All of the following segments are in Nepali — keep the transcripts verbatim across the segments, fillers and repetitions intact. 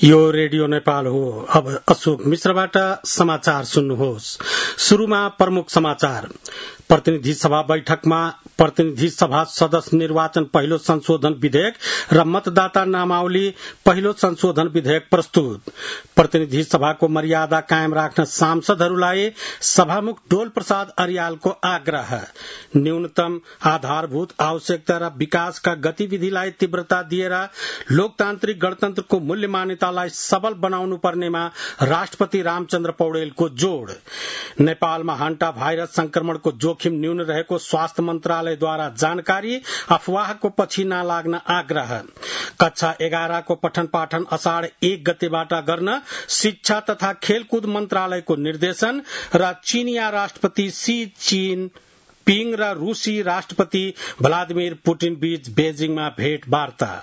यो रेडियो नेपाल हो। अब अशोक मिश्रबाट समाचार सुन्नुहोस्। शुरूमा प्रमुख समाचार। प्रतिनिधि सभा बैठकमा प्रतिनिधि सभा सदस्य निर्वाचन पहिलो संशोधन विधेयक र मतदाता नामावली पहिलो संशोधन विधेयक प्रस्तुत। प्रतिनिधि सभाको मर्यादा कायम राख्न सांसदहरूलाई सभामुख डोल प्रसाद अर्यालको आग्रह। न्यूनतम आधारभूत आवश्यकता र विकासका गतिविधिलाई तीव्रता दिएर लोकतान्त्रिक गणतन्त्रको मूल्य मान्यतालाई सबल बनाउनु पर्नेमा राष्ट्रपति रामचन्द्र पौडेलको जोड़। नेपालमा हन्टा भाइरस संक्रमणको जोखिम न्यून रहेको स्वास्थ्य मन्त्रालयद्वारा जानकारी। अफवाहको पछि नलाग्न आग्रह। कक्षा एघारको पठन पाठन असाढ़ एक गतेबाट गर्न शिक्षा तथा खेलकुद मन्त्रालयको निर्देशन। र चीनिया राष्ट्रपति सी चिन पिङ र रूसी राष्ट्रपति भ्लादिमिर पुटिन बीच बेजिङमा भेटवार्ता।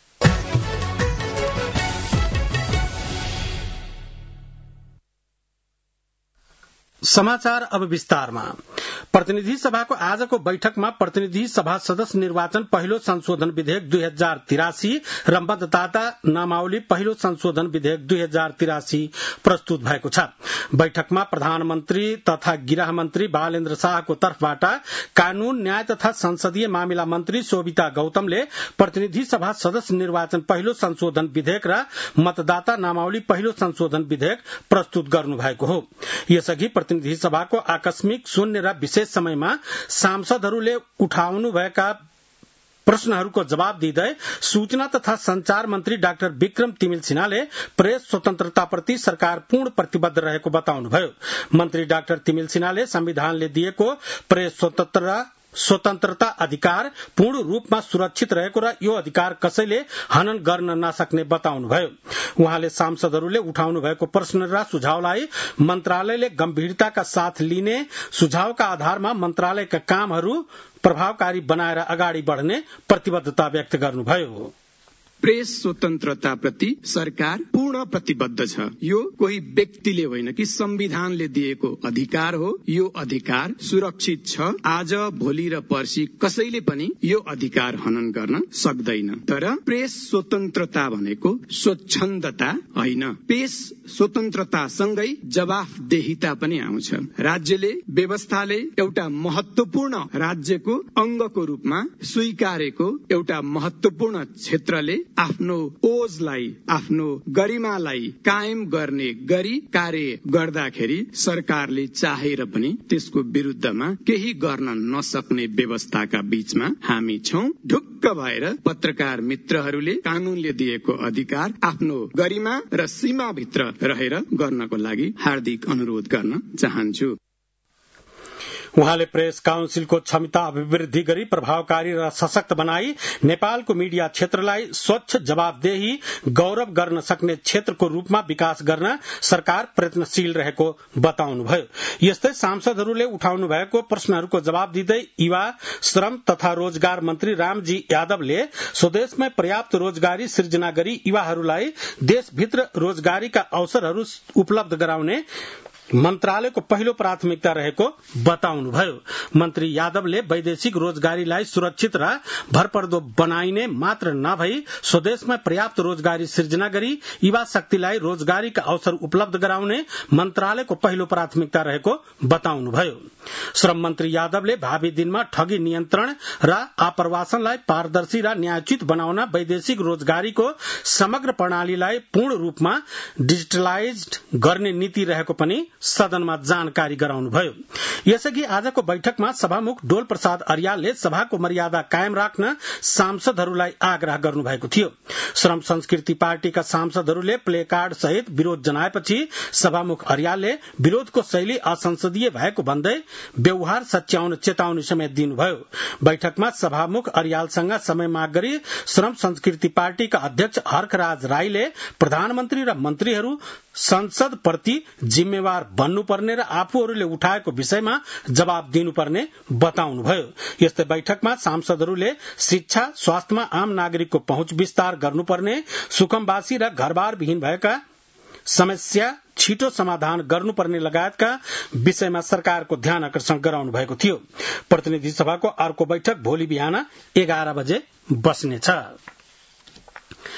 समाचार अब विस्तारमा। प्रतिनिधि सभाको आजको बैठकमा प्रतिनिधि सभा सदस्य निर्वाचन पहिलो संशोधन विधेयक दुई हजार तिरासी र मतदाता नामावली पहिलो संशोधन विधेयक दुई हजार तिरासी प्रस्तुत भएको छ। बैठकमा प्रधानमन्त्री तथा गृह मन्त्री बालेन्द्र शाहको तर्फबाट कानून न्याय तथा संसदीय मामिला मन्त्री शोभिता गौतमले प्रतिनिधि सभा सदस्य निर्वाचन पहिलो संशोधन विधेयक र मतदाता नामावली पहिलो संशोधन विधेयक प्रस्तुत गर्नुभएको हो। यसअघि प्रतिनिधि सभाको आकस्मिक शून्य र विशेष समयमा सांसदहरूले उठाउनुभएका प्रश्नहरूको जवाब दिँदै सूचना तथा संचार मन्त्री डाक्टर विक्रम तिमिल सिन्हाले प्रेस स्वतन्त्रताप्रति सरकार पूर्ण प्रतिबद्ध रहेको बताउनुभयो। मन्त्री डाक्टर तिमिल सिन्हाले संविधानले दिएको प्रेस स्वतन्त्रता स्वतन्त्रता अधिकार पूर्ण रूपमा सुरक्षित रहेको र यो अधिकार कसैले हनन गर्न नसक्ने बताउनुभयो। उहाँले सांसदहरूले उठाउनु भएको प्रश्न र सुझावलाई मन्त्रालयले गम्भीरताका साथ लिने, सुझावका आधारमा मन्त्रालयका कामहरू प्रभावकारी बनाएर अगाडि बढ़ने प्रतिबद्धता व्यक्त गर्नुभयो। प्रेस स्वतन्त्रताप्रति सरकार पूर्ण प्रतिबद्ध छ। यो कोही व्यक्तिले होइन कि संविधानले दिएको अधिकार हो। यो अधिकार सुरक्षित छ। आज भोलि र पर्सि कसैले पनि यो अधिकार हनन गर्न सक्दैन। तर प्रेस स्वतन्त्रता भनेको स्वच्छन्दता होइन। प्रेस स्वतन्त्रतासँगै जवाफदेहिता पनि आउँछ। राज्यले व्यवस्थाले एउटा महत्वपूर्ण राज्यको अंगको रूपमा स्वीकारेको एउटा महत्वपूर्ण क्षेत्रले आफ्नो ओजलाई, आफ्नो गरिमालाई कायम गर्ने गरी कार्य गर्दाखेरि सरकारले चाहेर पनि त्यसको विरुद्धमा केही गर्न नसक्ने व्यवस्थाका बीचमा हामी छौं। ढुक्क भएर पत्रकार मित्रहरूले कानूनले दिएको अधिकार आफ्नो गरिमा र सीमाभित्र रहेर गर्नको लागि हार्दिक अनुरोध गर्न चाहन्छु। उहाँले प्रेस काउन्सिलको क्षमता अभिवृद्धि गरी प्रभावकारी र सशक्त बनाई नेपालको मीडिया क्षेत्रलाई स्वच्छ, जवाबदेही, गौरव गर्न सक्ने क्षेत्रको रूपमा विकास गर्न सरकार प्रयत्नशील रहेको बताउनुभयो। यस्तै सांसदहरूले उठाउनु भएको प्रश्नहरूको जवाब दिँदै युवा, श्रम तथा रोजगार मन्त्री रामजी यादवले स्वदेशमै पर्याप्त रोजगारी सृजना गरी युवाहरूलाई देशभित्र रोजगारीका अवसरहरू उपलब्ध गराउने मन्त्रालयको पहिलो प्राथमिकता रहेको बताउनुभयो। मन्त्री यादवले वैदेशिक रोजगारीलाई सुरक्षित र भरपर्दो बनाइने मात्र नभई स्वदेशमा पर्याप्त रोजगारी सृजना गरी युवा शक्तिलाई रोजगारीका अवसर उपलब्ध गराउने मन्त्रालयको पहिलो प्राथमिकता रहेको बताउनुभयो। श्रम मन्त्री यादवले भावी दिनमा ठगी नियन्त्रण र आप्रवासनलाई पारदर्शी र न्यायोचित बनाउन वैदेशिक रोजगारीको समग्र प्रणालीलाई पूर्ण रूपमा डिजिटलाइज्ड गर्ने नीति रहेको पनि सदनमा जानकारी गराउनुभयो। यसअघि आजको बैठकमा सभामुख डोल प्रसाद अर्यालले सभाको मर्यादा कायम राख्न सांसदहरूलाई आग्रह गर्नुभएको थियो। श्रम संस्कृति पार्टीका सांसदहरूले प्ले कार्ड सहित विरोध जनाएपछि सभामुख अर्यालले विरोधको शैली असंसदीय भएको भन्दै व्यवहार सच्याउन चेतावनी समेत दिनुभयो। बैठकमा सभामुख अर्यालसँग समय माग गरी श्रम संस्कृति पार्टीका अध्यक्ष हर्कराज राईले प्रधानमन्त्री र मन्त्रीहरू संसद प्रति जिम्मेवार बन्नुपर्ने र आफूहरूले उठाएको विषयमा जवाब दिनुपर्ने बताउनुभयो। यस्तै बैठकमा सांसदहरूले शिक्षा, स्वास्थ्यमा आम नागरिकको पहुँच विस्तार गर्नुपर्ने, सुकुम्बासी र घरबार विहीन भएका समस्या छिटो समाधान गर्नुपर्ने लगायतका विषयमा सरकारको ध्यान आकर्षण गराउनु भएको थियो। प्रतिनिधि सभाको अर्को बैठक भोलि बिहान एघार बजे बस्नेछ।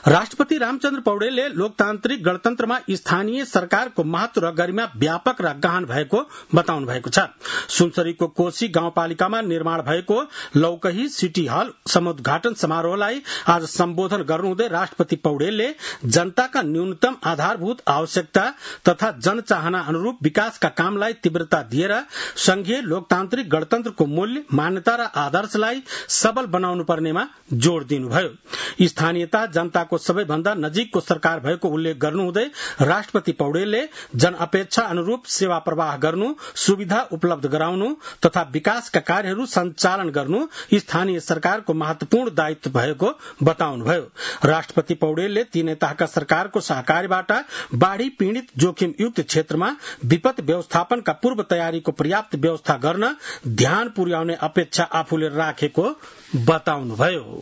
राष्ट्रपति रामचन्द्र पौडेलले लोकतान्त्रिक गणतन्त्रमा स्थानीय सरकारको महत्व र गरिमा व्यापक र गहन भएको बताउनु भएको छ। सुनसरीको कोशी गाउँपालिकामा निर्माण भएको लौकही सिटी हल समुद्घाटन समारोहलाई आज सम्बोधन गर्नुहुँदै राष्ट्रपति पौडेलले जनताका न्यूनतम आधारभूत आवश्यकता तथा जनचाहना अनुरूप विकासका कामलाई तीव्रता दिएर संघीय लोकतान्त्रिक गणतन्त्रको मूल्य मान्यता र आदर्शलाई सबल बनाउनु पर्नेमा जोड़ दिनुभयो। स्थानीयता जनताको सबैभन्दा नजिकको सरकार भएको उल्लेख गर्नुहुँदै राष्ट्रपति पौडेलले जनअपेक्षा अनुरूप सेवा प्रवाह गर्नु, सुविधा उपलब्ध गराउनु तथा विकासका कार्यहरू सञ्चालन गर्नु स्थानीय सरकारको महत्वपूर्ण दायित्व भएको बताउनुभयो। राष्ट्रपति पौडेलले तीनै तहका सरकारको सहकार्यबाट बाढ़ी पीड़ित जोखिम युक्त क्षेत्रमा विपद व्यवस्थापनका पूर्व तयारीको पर्याप्त व्यवस्था गर्न ध्यान पुर्याउने अपेक्षा आफूले राखेको बताउनुभयो।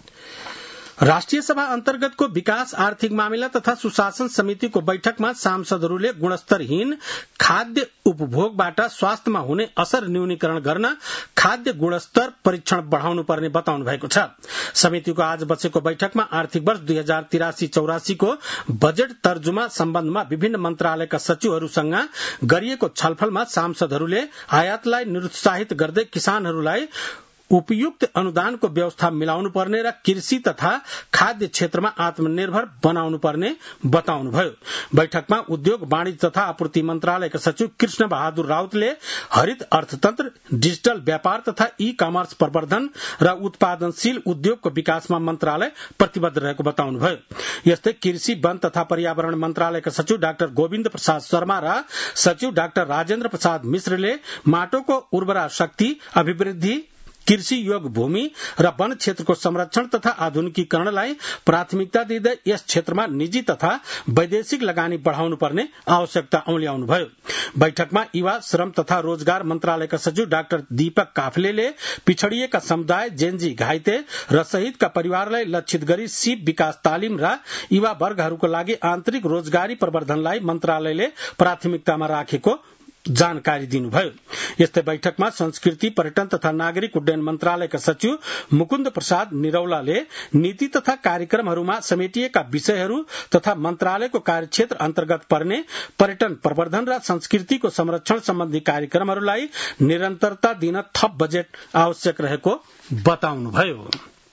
राष्ट्रिय सभा अन्तर्गतको विकास आर्थिक मामिला तथा सुशासन समितिको बैठकमा सांसदहरूले गुणस्तरहीन खाद्य उपभोगबाट स्वास्थ्यमा हुने असर न्यूनीकरण गर्न खाद्य गुणस्तर परीक्षण बढ़ाउनु पर्ने बताउनु भएको छ। समितिको आज बसेको बैठकमा आर्थिक वर्ष दुई हजार तिरासी चौरासीको बजेट तर्जुमा सम्बन्धमा विभिन्न मन्त्रालयका सचिवहरूसँग गरिएको छलफलमा सांसदहरूले आयातलाई निरुत्साहित गर्दै किसानहरूलाई उपयुक्त अनुदानको व्यवस्था मिलाउनु पर्ने र कृषि तथा खाद्य क्षेत्रमा आत्मनिर्भर बनाउनु पर्ने बताउनुभयो। बैठकमा उद्योग वाणिज्य तथा आपूर्ति मन्त्रालयका सचिव कृष्ण बहादुर राउतले हरित अर्थतन्त्र, डिजिटल व्यापार तथा ई कमर्स प्रवर्धन र उत्पादनशील उद्योगको विकासमा मन्त्रालय प्रतिबद्ध रहेको बताउनुभयो। यस्तै कृषि, वन तथा पर्यावरण मन्त्रालयका सचिव डाक्टर गोविन्द प्रसाद शर्मा र सचिव डाक्टर राजेन्द्र प्रसाद मिश्रले माटोको उर्वरा शक्ति अभिवृद्धि, कृषि योग्य भूमि र वन क्षेत्रको संरक्षण तथा आधुनिकीकरणलाई प्राथमिकता दिँदै यस क्षेत्रमा निजी तथा वैदेशिक लगानी बढ़ाउनु पर्ने आवश्यकता औल्याउनुभयो। बैठकमा युवा, श्रम तथा रोजगार मन्त्रालयका सचिव डाक्टर दीपक काफलेले पिछड़िएका समुदाय, जेनजी घाइते र शहीदका परिवारलाई लक्षित गरी सिप विकास तालिम र युवा वर्गहरूको लागि आन्तरिक रोजगारी प्रवर्धनलाई मन्त्रालयले प्राथमिकतामा राखेको जानकारी दिनुभयो। यस्तै बैठकमा संस्कृति, पर्यटन तथा नागरिक उड्डयन मन्त्रालयका सचिव मुकुन्द प्रसाद निरौलाले नीति तथा कार्यक्रमहरूमा समेटिएका विषयहरू तथा मन्त्रालयको कार्यक्षेत्र अन्तर्गत पर्ने पर्यटन प्रवर्धन र संस्कृतिको संरक्षण सम्बन्धी कार्यक्रमहरूलाई निरन्तरता दिन थप बजेट आवश्यक रहेको बताउनुभयो।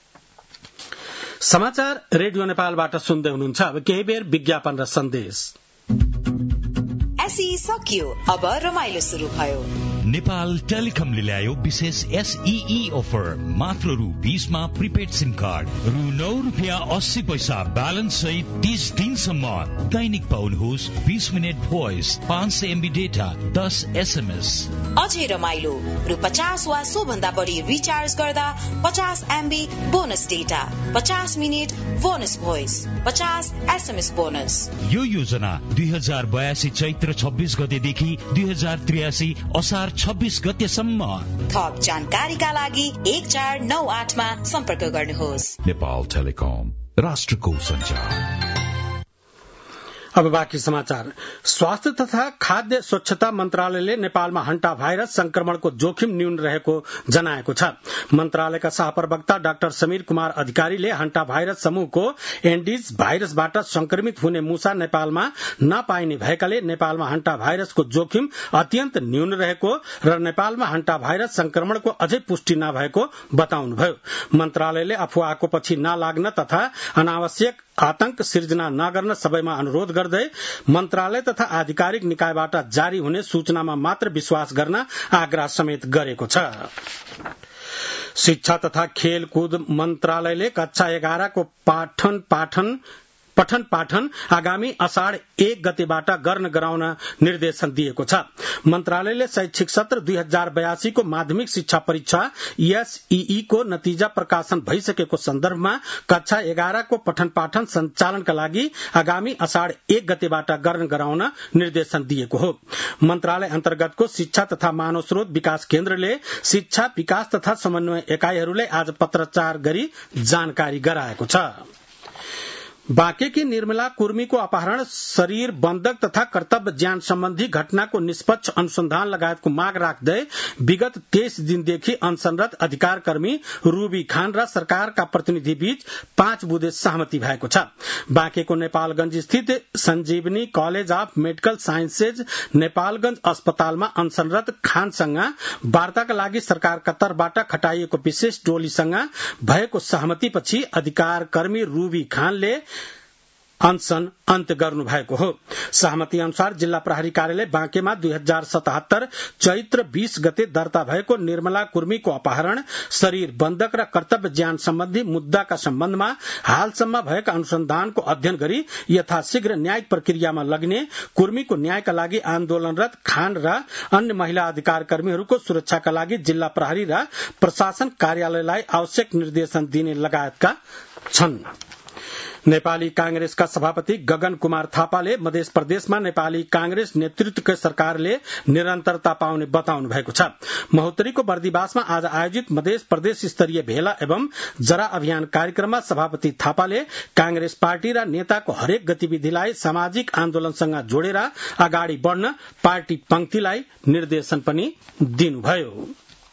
समाचार रेडियो नेपालबाट सुन्दै हुनुहुन्छ। अब केही बेर विज्ञापन र सन्देश। एसई सकियो, अब रमाइलो शुरू भयो। नेपाल टेलिकमले ल्यायो विशेष एसईई अफर। मात्र रु बीसमा प्रिपेड सिम कार्ड, रु नौ रुपियाँ अस्सी पैसा ब्यालेन्स सहित तीस दिनसम्म दैनिक पाउनुहोस् बीस मिनट भोइस, पाँच सय एमबी डेटा, दस एसएमएस। अझै रमाइलो, रु पचास वा सो भन्दा बढी रिचार्ज गर्दा पचास एमबी बोनस डेटा, पचास मिनट बोनस भोइस, पचास एसएमएस बोनस। यो योजना दुई हजार बयासी चैत्र छब्बीस गतेदेखि दुई हजार त्रियासी असार छब्बीस गतेसम्म। थप जानकारीका लागि एक चार नौ आठमा सम्पर्क गर्नुहोस्। नेपाल टेलिकम, राष्ट्रको सञ्चार। अब बाँकी समाचार। स्वास्थ्य तथा खाद्य स्वच्छता मन्त्रालयले नेपालमा हन्टा भाइरस संक्रमणको जोखिम न्यून रहेको जनाएको छ। मन्त्रालयका सहप्रवक्ता डाक्टर समीर कुमार अधिकारीले हन्टा भाइरस समूहको एन्डिज भाइरसबाट संक्रमित हुने मुसा नेपालमा नपाइने भएकाले नेपालमा हन्टा भाइरसको जोखिम अत्यन्त न्यून रहेको र नेपालमा हन्टा भाइरस संक्रमणको अझै पुष्टि नभएको बताउनुभयो। मन्त्रालयले अफवाहको पछि नलाग्न तथा अनावश्यक आतंक सिर्जना नगर्न सबैमा अनुरोध गर्दै मन्त्रालय तथा आधिकारिक निकायबाट जारी हुने सूचनामा मात्र विश्वास गर्न आग्रह समेत गरेको छ। शिक्षा तथा खेलकुद मन्त्रालयले कक्षा एघारको पाठन पाठन पठन पाठन आगामी असाढ़ एक गतेबाट गर्न गराउन निर्देशन दिएको छ। मन्त्रालयले शैक्षिक सत्र दुई हजार बयासी को माध्यमिक शिक्षा परीक्षा एसईई को नतिजा प्रकाशन भइसकेको सन्दर्भमा कक्षा एघार को पठन पाठन सञ्चालनका लागि आगामी असाढ़ एक गतेबाट गर्न गराउन निर्देशन दिएको हो। मन्त्रालय अन्तर्गतको शिक्षा तथा मानव स्रोत विकास केन्द्रले शिक्षा विकास तथा समन्वय एकाइहरूले आज पत्रचार गरी जानकारी गराएको छ। बाँकेकी निर्मला कुर्मीको अपहरण, शरीर बन्धक तथा कर्तव्य ज्यान सम्बन्धी घटनाको निष्पक्ष अनुसन्धान लगायतको माग राख्दै विगत तेइस दिनदेखि अनशनरत अधिकार कर्मी रूबी खान र सरकारका प्रतिनिधि बीच पाँच बुँदे सहमति भएको छ। बाँकेको नेपालगंज स्थित Sanjivani college of medical sciences Nepalgunj अस्पतालमा अनशनरत खानसँग वार्ताका लागि सरकारका तर्फबाट खटाइएको विशेष टोलीसँग भएको सहमतिपछि अधिकार कर्मी रूबी खानले अनशन अन्त्य गर्नु भएको हो। सहमति अनुसार जिल्ला प्रहरी कार्यालय बाँकेमा दुई हजार सतहत्तर चैत्र बीस गते दर्ता भएको निर्मला कुर्मीको अपहरण, शरीर बन्धक र कर्तव्य ज्यान सम्बन्धी मुद्दाका सम्बन्धमा हालसम्म भएका अनुसन्धानको अध्ययन गरी यथाशीघ्र न्यायिक प्रक्रियामा लग्ने, कुर्मीको न्यायका लागि आन्दोलनरत खान र अन्य महिला अधिकार कर्मीहरूको सुरक्षाका लागि जिल्ला प्रहरी र प्रशासन कार्यालयलाई आवश्यक निर्देशन दिने लगायतका छन्। नेपाली कांग्रेसका सभापति गगन कुमार थापाले मध्य प्रदेशमा नेपाली कांग्रेस नेतृत्वको सरकारले निरन्तरता पाउने बताउनु भएको छ। महोत्तरीको बर्दिवासमा आज आयोजित मध्य प्रदेश स्तरीय भेला एवं जरा अभियान कार्यक्रममा सभापति थापाले कांग्रेस पार्टी र नेताको हरेक गतिविधिलाई सामाजिक आन्दोलनसँग जोडेर अगाडि बढ्न पार्टी पंक्तिलाई निर्देशन पनि दिनुभयो।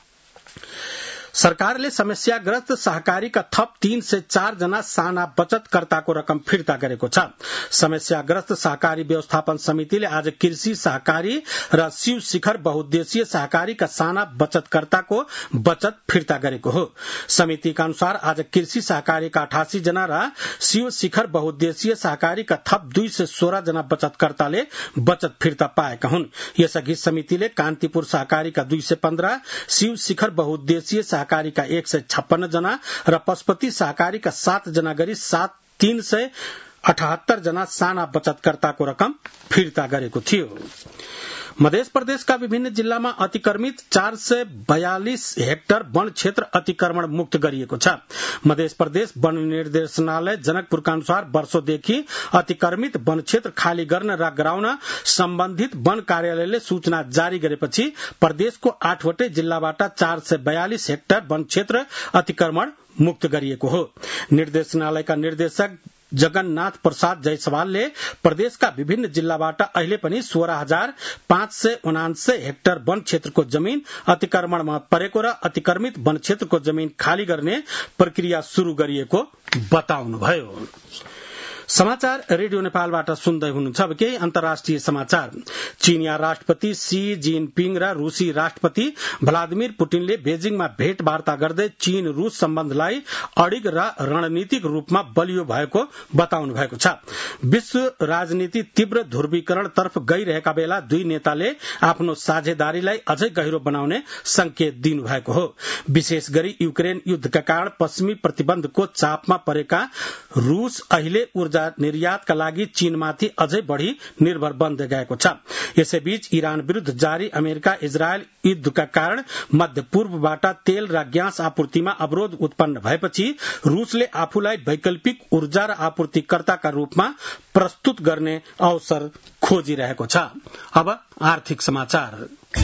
सरकारले समस्याग्रस्त सहकारीका थप तीन सय चार जना साना बचतकर्ताको रकम फिर्ता गरेको छ। समस्याग्रस्त सहकारी व्यवस्थापन समितिले आज कृषि सहकारी र शिव शिखर बहुद्देशीय सहकारीका साना बचतकर्ताको बचत फिर्ता गरेको हो। समितिका अनुसार आज कृषि सहकारीका अठासी जना र शिव शिखर बहुद्देशीय सहकारीका थप दुई सय सोह्र जना बचतकर्ताले बचत फिर्ता पाएका हुन्। यसअघि समितिले कान्तिपुर सहकारीका दुई सय पन्ध्र, शिव शिखर बहुद्देशीय सहकारीका एक सय छप्पन्न जना र पशुपति सहकारीका सात जना गरी सात तीन सय अठहत्तर जना साना बचतकर्ताको रकम फिर्ता गरेको थियो। मध्य प्रदेशका विभिन्न जिल्लामा अतिक्रमित चार सय बयालिस हेक्टर वन क्षेत्र अतिक्रमण मुक्त गरिएको छ। मध्य प्रदेश वन निर्देशनालय जनकपुरका अनुसार वर्षौंदेखि अतिक्रमित वन क्षेत्र खाली गर्न र गराउन सम्बन्धित वन कार्यालयले सूचना जारी गरेपछि प्रदेशको आठवटै जिल्लाबाट चार सय बयालिस हेक्टर वन क्षेत्र अतिक्रमण मुक्त गरिएको हो। निर्देशनालयका निर्देशक जगन्नाथ प्रसाद जयसवालले प्रदेशका विभिन्न जिल्लाबाट अहिले पनि सोह्र हजार पाँच सय उनान्सय हेक्टर वन क्षेत्रको जमीन अतिक्रमणमा परेको र अतिक्रमित वन क्षेत्रको जमीन खाली गर्ने प्रक्रिया शुरू गरिएको बताउनुभयो। समाचार रेडियो नेपालबाट सुन्दै हुनुहुन्छ। अब केही अन्तर्राष्ट्रिय समाचार। चीनिया राष्ट्रपति सी जिनपिङ र रूसी राष्ट्रपति भ्लादिमिर पुटिनले बेजिङमा भेटवार्ता गर्दै चीन रूस सम्बन्धलाई अडिग र रणनीतिक रूपमा बलियो भएको बताउनु भएको छ। विश्व राजनीति तीव्र ध्रुवीकरणतर्फ गइरहेका बेला दुई नेताले आफ्नो साझेदारीलाई अझै गहिरो बनाउने संकेत दिनुभएको हो। विशेष गरी युक्रेन युद्धका कारण पश्चिमी प्रतिबन्धको चापमा परेका रूस अहिले ऊर्जा निर्यातका लागि चीनमाथि अझै बढ़ी निर्भर बन्दै गएको छ। यसैबीच इरान विरूद्ध जारी अमेरिका इजरायल युद्धका कारण मध्य पूर्वबाट तेल र ग्यास आपूर्तिमा अवरोध उत्पन्न भएपछि रूसले आफूलाई वैकल्पिक ऊर्जा र आपूर्तिकर्ताका रूपमा प्रस्तुत गर्ने अवसर खोजिरहेको छ। अब आर्थिक समाचार।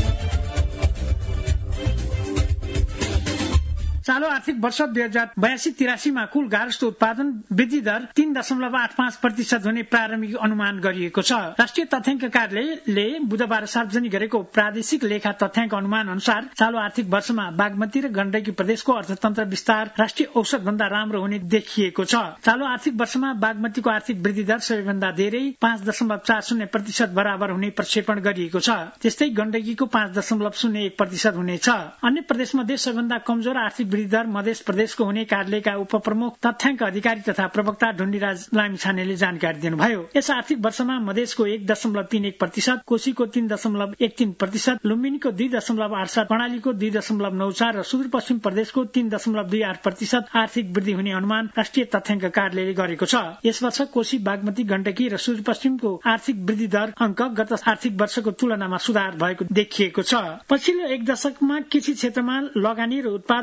चालू आर्थिक वर्ष दुई हजार बयासी तिरासीमा कुल गार्हस्थ उत्पादन वृद्धि दर तीन दशमलव आठ पाँच प्रतिशत हुने प्रारम्भिक अनुमान गरिएको छ। राष्ट्रिय तथ्याङ्क कार्यालयले बुधबार सार्वजनिक गरेको प्रादेशिक लेखा तथ्याङ्क अनुमान अनुसार चालू आर्थिक वर्षमा बागमती र गण्डकी प्रदेशको अर्थतन्त्र विस्तार राष्ट्रिय औसत भन्दा राम्रो हुने देखिएको छ। चालू आर्थिक वर्षमा बागमतीको आर्थिक वृद्धि दर सबैभन्दा धेरै पाँच दशमलव चार शून्य प्रतिशत बराबर हुने प्रक्षेपण गरिएको छ। त्यस्तै गण्डकीको पाँच दशमलव शून्य एक प्रतिशत हुनेछ। अन्य प्रदेशमध्ये सबैभन्दा कमजोर आर्थिक वृद्धि दर मध्य प्रदेशको हुने कार्यालयका उपप्रमुख तथ्याङ्क अधिकारी तथा प्रवक्ता ढुण्डीराज लामिछानेले जानकारी दिनुभयो। यस आर्थिक वर्षमा मधेसको एक दशमलव तीन एक प्रतिशत, कोशीको तीन दशमलव एक तीन प्रतिशत, लुम्बिनीको दुई दशमलव आठ सात, कर्णालीको दुई दशमलव नौ चार र सुदूरपश्चिम प्रदेशको तीन दशमलव दुई आठ प्रतिशत आर्थिक वृद्धि हुने अनुमान राष्ट्रिय तथ्याङ्क कार्यालयले गरेको छ। यस वर्ष कोशी, बागमती, गण्डकी र सुदूरपश्चिमको आर्थिक वृद्धि दर अङ्क गत आर्थिक वर्षको तुलनामा सुधार भएको देखिएको छ। पछिल्लो एक दशकमा कृषि क्षेत्रमा लगानी र उत्पादन बीचको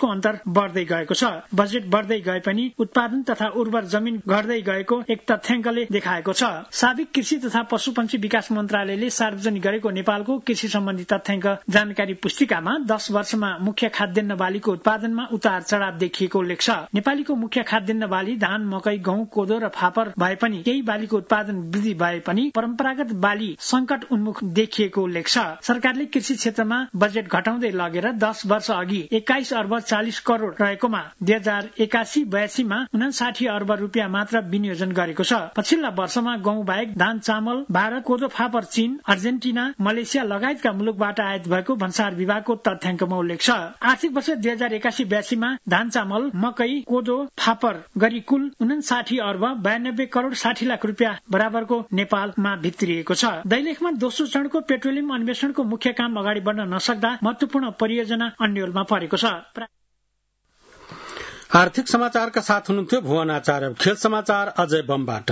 बीचको अन्तर बढ्दै गएको छ। बजेट बढ्दै गए पनि उत्पादन तथा उर्वर जमिन घट्दै गएको एक तथ्याङ्कले देखाएको छ। साबिक कृषि तथा पशुपन्छी विकास मन्त्रालयले सार्वजनिक गरेको नेपालको कृषि सम्बन्धी तथ्याङ्क जानकारी पुस्तिकामा दस वर्षमा मुख्य खाद्यान्न बालीको उत्पादनमा उतार चढाव देखिएको उल्लेख छ। नेपालीको मुख्य खाद्यान्न बाली धान, मकै, गहुँ, कोदो र फापर भए पनि केही बालीको उत्पादन वृद्धि भए पनि परम्परागत बाली संकट उन्मुख देखिएको उल्लेख छ। सरकारले कृषि क्षेत्रमा बजेट घटाउँदै लगेर दस वर्ष अघि एक्काइस अर्ब चालिस करोड़ रहेकोमा दुई हजार एकासी बयासीमा उनासाठी अर्ब रुपियाँ मात्र विनियोजन गरेको छ। पछिल्ला वर्षमा गहुँ बाहेक धान, चामल, भारत, कोदो, फापर चीन, अर्जेन्टिना, मलेसिया लगायतका मुलुकबाट आयात भएको भन्सार विभागको तथ्याङ्कमा उल्लेख छ। आर्थिक वर्ष दुई हजार एकासी बयासीमा धान, चामल, मकै, कोदो, फापर गरी कुल उनासाठी अर्ब बयानब्बे करोड़ साठी लाख रुपियाँ बराबरको नेपालमा भित्रिएको छ। दैलेखमा दोस्रो चरणको पेट्रोलियम अन्वेषणको मुख्य काम अगाडि बढ्न नसक्दा महत्वपूर्ण परियोजना अन्योलमा परेको छ। आर्थिक समाचारका साथ हुनुहुन्थ्यो भुवन आचार्य। खेल समाचार अजय बमबाट।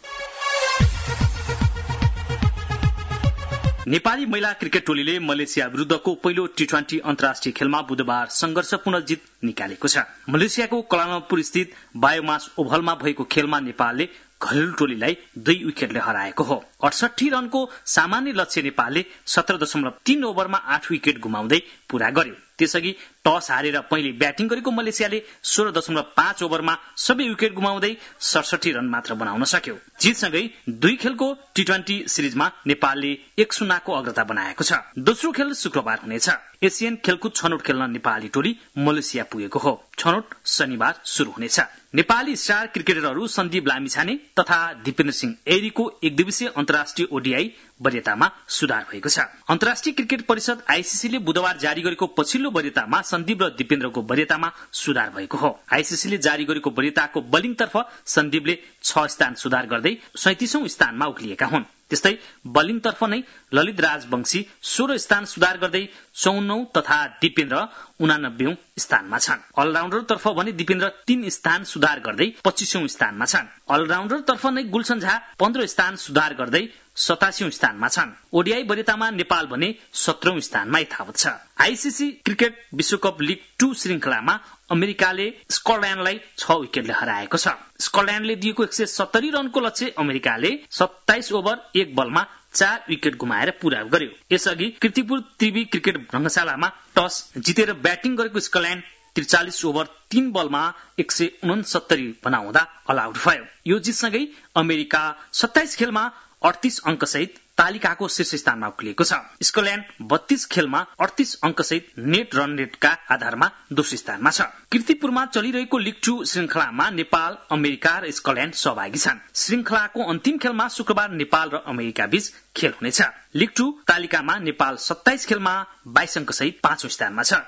नेपाली महिला क्रिकेट टोलीले मलेसिया विरूद्धको पहिलो टी ट्वेन्टी अन्तर्राष्ट्रिय खेलमा बुधबार संघर्षपूर्ण जित निकालेको छ। मलेसियाको कलालमपुर स्थित बायोमास ओभलमा भएको खेलमा नेपालले घरेलु टोलीलाई दुई विकेटले हराएको हो। अडसठी रनको सामान्य लक्ष्य नेपालले सत्र दशमलव तीन ओभरमा आठ विकेट गुमाउँदै पूरा गर्यो। त्यसअघि टस हारेर पहिले ब्याटिङ गरेको मलेसियाले सोह्र दशमलव पाँच ओभरमा सबै विकेट गुमाउँदै सडसठी रन मात्र बनाउन सक्यो। जितसँगै दुई खेलको टी ट्वेन्टी सिरिजमा नेपालले एक शून्यको अग्रता बनाएको छ। दोस्रो खेल शुक्रबार हुनेछ। एसियन खेलकुद छनौट खेल्न नेपाली टोली मलेसिया पुगेको हो। छनौट शनिबार शुरू हुनेछ। नेपाली स्टार क्रिकेटरहरू सन्दीप लामिछाने तथा दिपेन्द्र सिंह एरीको एक दिवसीय अन्तर्राष्ट्रिय ओडीआई वरियतामा सुधार भएको छ। अन्तर्राष्ट्रिय क्रिकेट परिषद आईसीसीले बुधबार जारी गरेको पछिल्लो वरियतामा सन्दीप र दिपेन्द्रको वरियतामा सुधार भएको हो। आईसीसीले जारी गरेको वरियताको बलिङतर्फ सन्दीपले छ स्थान सुधार गर्दै सैंतीसौं स्थानमा उक्लिएका हुन्। त्यस्तै बलिङतर्फ नै ललित राजवंशी सोह्र स्थान सुधार गर्दै चौन्नौ तथा दिपेन्द्र उनानब्बेौं स्थानमा छन्। अलराउण्डरतर्फ भने दिपेन्द्र तीन स्थान सुधार गर्दै पच्चीसौं स्थानमा छन्। अलराउण्डरतर्फ नै गुलशन झा पन्ध्र स्थान सुधार गर्दै सतासीौं स्थानमा छन्। ओडीआई वरियतामा नेपाल भने सत्रौं स्थानमा यथावत छ। आईसीसी क्रिकेट विश्वकप लीग टू श्रृंखलामा अमेरिकाले स्कटल्याण्डलाई छ विकेटले हराएको छ। स्कटल्याण्डले दिएको एक सय सत्तरी रनको लक्ष्य अमेरिकाले सत्ताइस ओभर एक बलमा चार विकेट गुमाएर पूरा गर्यो। यसअघि कीर्तिपुर त्रिवी क्रिकेट रंगशालामा टस जितेर ब्याटिङ गरेको स्कटल्याण्ड त्रिचालिस ओभर तीन बलमा एक सय उनसत्तरी बनाउँदा अल आउट भयो। यो जितसँगै अमेरिका सत्ताइस खेलमा अडतीस अंक सहित तालिकाको शीर्ष स्थानमा उक्लिएको छ। स्कटल्याण्ड बत्तीस खेलमा अडतीस अंक सहित नेट रन रेटका आधारमा दोस्रो स्थानमा छ। कीर्तिपुरमा चलिरहेको लीग टू श्रृंखलामा नेपाल, अमेरिका र स्कटल्याण्ड सहभागी छन्। श्रृंखलाको अन्तिम खेलमा शुक्रबार नेपाल र अमेरिका बीच खेल हुनेछ। लीग टू तालिकामा नेपाल सत्ताइस खेलमा बाइस अंक सहित पाँचौं स्थानमा छ।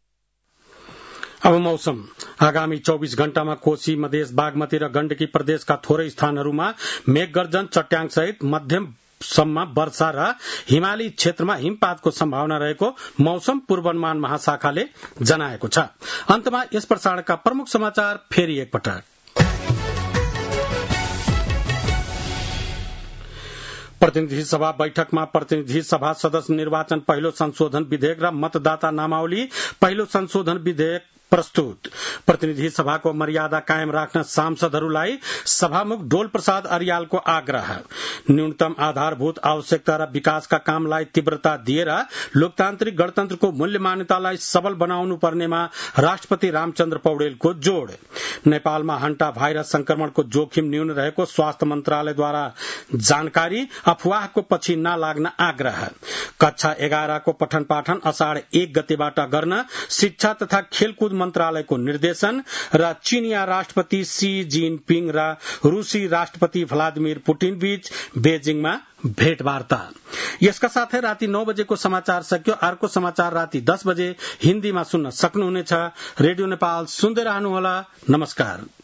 अब मौसम। आगामी चौबीस घण्टामा कोशी, मधेस, बागमती र गण्डकी प्रदेशका थोरै स्थानहरूमा मेघगर्जन, चट्याङ सहित मध्यम सम्म वर्षा र हिमाली क्षेत्रमा हिमपातको सम्भावना रहेको मौसम पूर्वानुमान महाशाखाले जनाएको छ। अन्तमा यस प्रसारणका प्रमुख समाचार फेरि एकपटक। प्रतिनिधि सभा बैठकमा प्रतिनिधि सभा सदस्य निर्वाचन पहिलो संशोधन विधेयक र मतदाता नामावली पहिलो संशोधन विधेयक प्रस्तुत। प्रतिनिधि सभाको मर्यादा कायम राख्न सांसदहरूलाई सभामुख डोल प्रसाद अर्यालको आग्रह। न्यूनतम आधारभूत आवश्यकता र विकासका कामलाई तीव्रता दिएर लोकतान्त्रिक गणतन्त्रको मूल्य मान्यतालाई सबल बनाउनु पर्नेमा राष्ट्रपति रामचन्द्र पौडेलको जोड़। नेपालमा हन्टा भाइरस संक्रमणको जोखिम न्यून रहेको स्वास्थ्य मन्त्रालयद्वारा जानकारी, अफवाहको पछि नलाग्न आग्रह। कक्षा एघारको पठन पाठन असाढ़ एक गतेबाट गर्न शिक्षा तथा खेलकुद मन्त्रालयको निर्देशन र चीनिया राष्ट्रपति सी जिनपिङ र रूसी राष्ट्रपति भ्लादिमिर पुटिन बीच बेजिङमा भेटवार्ता। यसका साथै राति नौ बजेको समाचार सक्यो। अर्को समाचार राति दस बजे हिन्दीमा सुन्न सक्नुहुनेछ। रेडियो नेपाल सुन्दै रहनुहोला। नमस्कार।